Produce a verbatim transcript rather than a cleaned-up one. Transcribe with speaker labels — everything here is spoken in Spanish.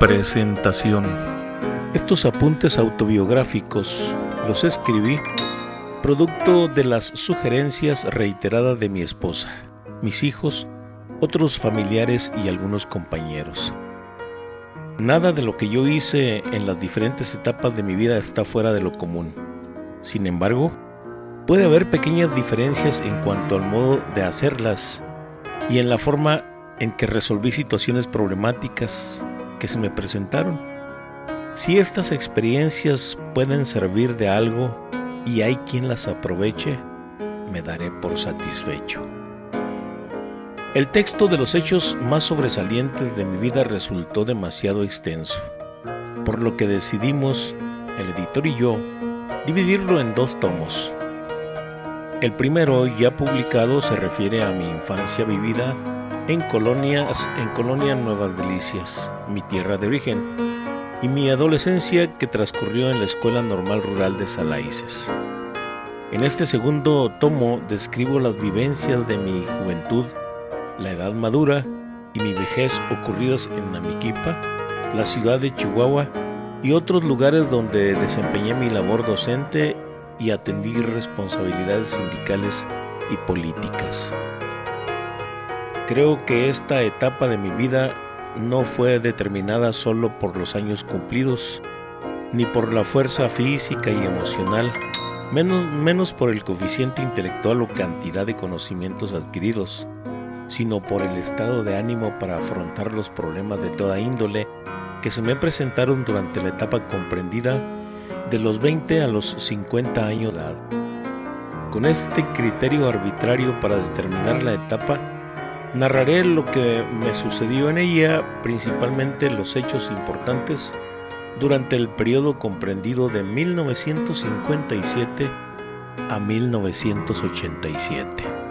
Speaker 1: Presentación.
Speaker 2: Estos apuntes autobiográficos los escribí producto de las sugerencias reiteradas de mi esposa, mis hijos, otros familiares y algunos compañeros. Nada de lo que yo hice en las diferentes etapas de mi vida está fuera de lo común. Sin embargo, puede haber pequeñas diferencias en cuanto al modo de hacerlas y en la forma en que resolví situaciones problemáticas que se me presentaron. Si estas experiencias pueden servir de algo y hay quien las aproveche, me daré por satisfecho. El texto de los hechos más sobresalientes de mi vida resultó demasiado extenso, por lo que decidimos, el editor y yo, dividirlo en dos tomos. El primero, ya publicado, se refiere a mi infancia vivida en colonias, en Colonia Nuevas Delicias, mi tierra de origen, y mi adolescencia que transcurrió en la Escuela Normal Rural de Salaices. En este segundo tomo describo las vivencias de mi juventud, la edad madura y mi vejez ocurridas en Namiquipa, la ciudad de Chihuahua y otros lugares donde desempeñé mi labor docente y atendí responsabilidades sindicales y políticas. Creo que esta etapa de mi vida no fue determinada solo por los años cumplidos, ni por la fuerza física y emocional, menos, menos por el coeficiente intelectual o cantidad de conocimientos adquiridos, sino por el estado de ánimo para afrontar los problemas de toda índole que se me presentaron durante la etapa comprendida de los veinte a los cincuenta años de edad. Con este criterio arbitrario para determinar la etapa, narraré lo que me sucedió en ella, principalmente los hechos importantes durante el periodo comprendido de mil novecientos cincuenta y siete a mil novecientos ochenta y siete.